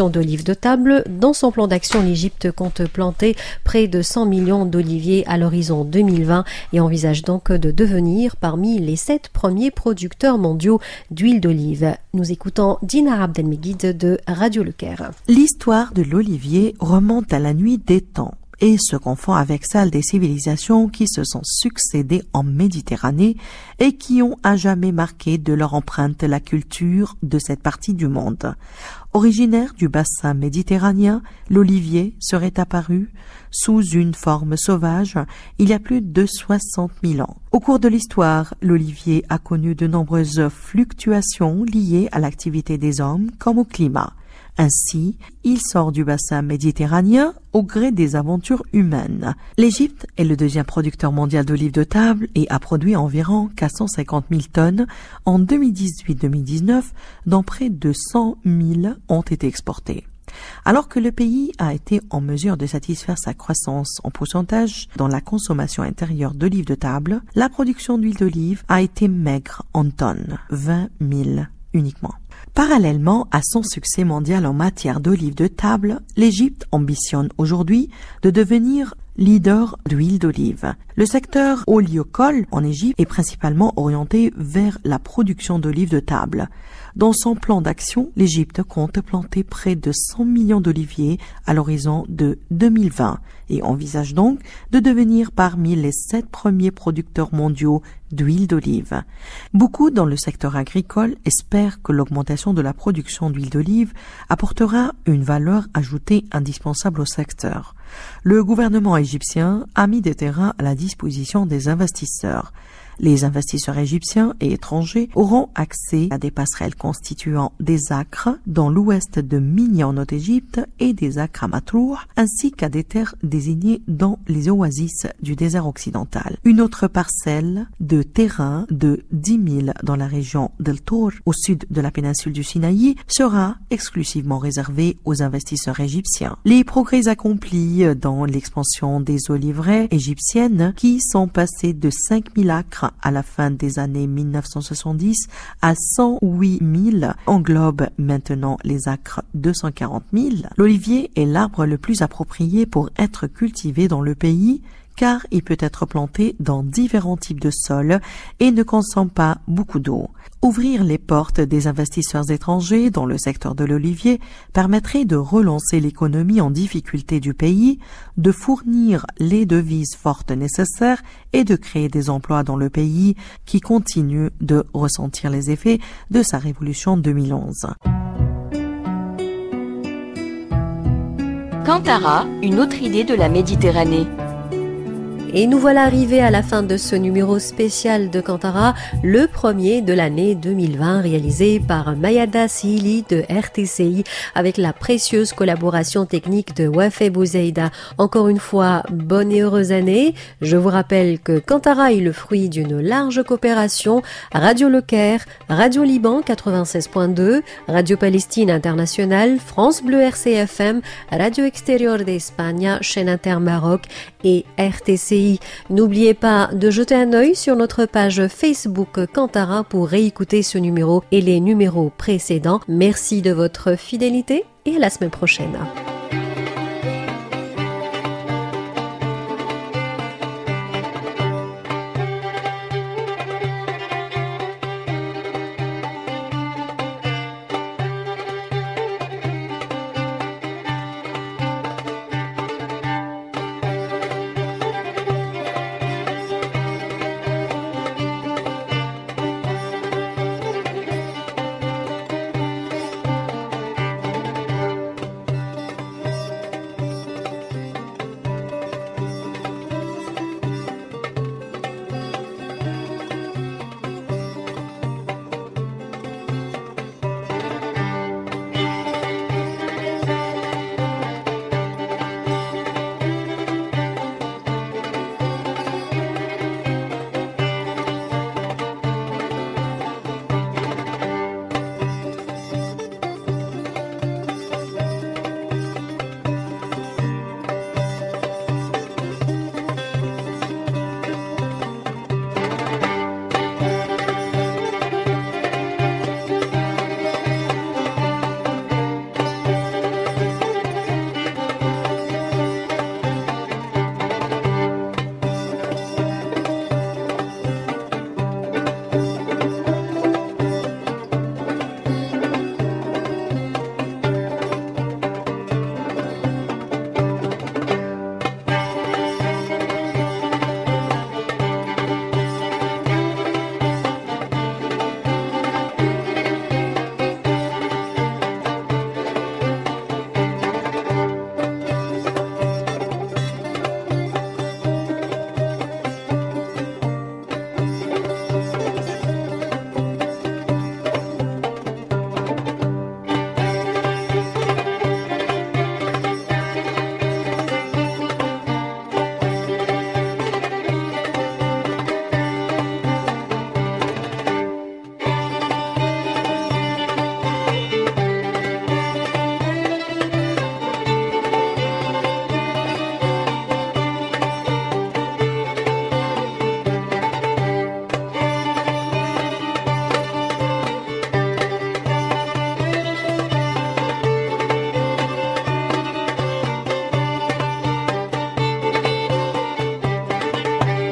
production d'olives de table. Dans son plan d'action, l'Égypte compte planter près de cent millions d'oliviers à l'horizon deux mille vingt et envisage donc de devenir parmi les sept premiers producteurs mondiaux d'huile d'olive. Nous écoutons Dina Abdelmegid de Radio Le Caire. L'histoire de l'olivier remonte à la nuit des temps et se confond avec celle des civilisations qui se sont succédées en Méditerranée et qui ont à jamais marqué de leur empreinte la culture de cette partie du monde. Originaire du bassin méditerranéen, l'olivier serait apparu sous une forme sauvage il y a plus de soixante mille ans. Au cours de l'histoire, l'olivier a connu de nombreuses fluctuations liées à l'activité des hommes comme au climat. Ainsi, il sort du bassin méditerranéen au gré des aventures humaines. L'Égypte est le deuxième producteur mondial d'olives de table et a produit environ quatre cent cinquante mille tonnes en deux mille dix-huit deux mille dix-neuf, dont près de cent mille ont été exportées. Alors que le pays a été en mesure de satisfaire sa croissance en pourcentage dans la consommation intérieure d'olives de table, la production d'huile d'olive a été maigre en tonnes, vingt mille uniquement. Parallèlement à son succès mondial en matière d'olives de table, l'Égypte ambitionne aujourd'hui de devenir leader d'huile d'olive. Le secteur oléocole en Égypte est principalement orienté vers la production d'olives de table. Dans son plan d'action, l'Égypte compte planter près de cent millions d'oliviers à l'horizon de deux mille vingt et envisage donc de devenir parmi les sept premiers producteurs mondiaux d'huile d'olive. Beaucoup dans le secteur agricole espèrent que l'augmentation de la production d'huile d'olive apportera une valeur ajoutée indispensable au secteur. Le gouvernement égyptien a mis des terrains à la disposition des investisseurs. Les investisseurs égyptiens et étrangers auront accès à des passerelles constituant des acres dans l'ouest de Minya en Haute-Égypte et des acres à Matrour, ainsi qu'à des terres désignées dans les oasis du désert occidental. Une autre parcelle de terrain de dix mille dans la région d'El Tour, au sud de la péninsule du Sinaï, sera exclusivement réservée aux investisseurs égyptiens. Les progrès accomplis dans l'expansion des oliveraies égyptiennes, qui sont passées de cinq mille acres à la fin des années mille neuf cent soixante-dix à cent huit mille, englobe maintenant les acres deux cent quarante mille. L'olivier est l'arbre le plus approprié pour être cultivé dans le pays, car il peut être planté dans différents types de sols et ne consomme pas beaucoup d'eau. Ouvrir les portes des investisseurs étrangers dans le secteur de l'olivier permettrait de relancer l'économie en difficulté du pays, de fournir les devises fortes nécessaires et de créer des emplois dans le pays qui continue de ressentir les effets de sa révolution deux mille onze. Kantara, une autre idée de la Méditerranée. Et nous voilà arrivés à la fin de ce numéro spécial de Kantara, le premier de l'année deux mille vingt, réalisé par Mayada Sihili de R T C I avec la précieuse collaboration technique de Wafé Bouzeida. Encore une fois, bonne et heureuse année. Je vous rappelle que Kantara est le fruit d'une large coopération. Radio Le Caire, Radio Liban quatre-vingt-seize point deux, Radio Palestine Internationale, France Bleu R C F M, Radio Extérieur d'Espagne, Chaîne Inter Maroc et R T C I. N'oubliez pas de jeter un œil sur notre page Facebook Kantara pour réécouter ce numéro et les numéros précédents. Merci de votre fidélité et à la semaine prochaine.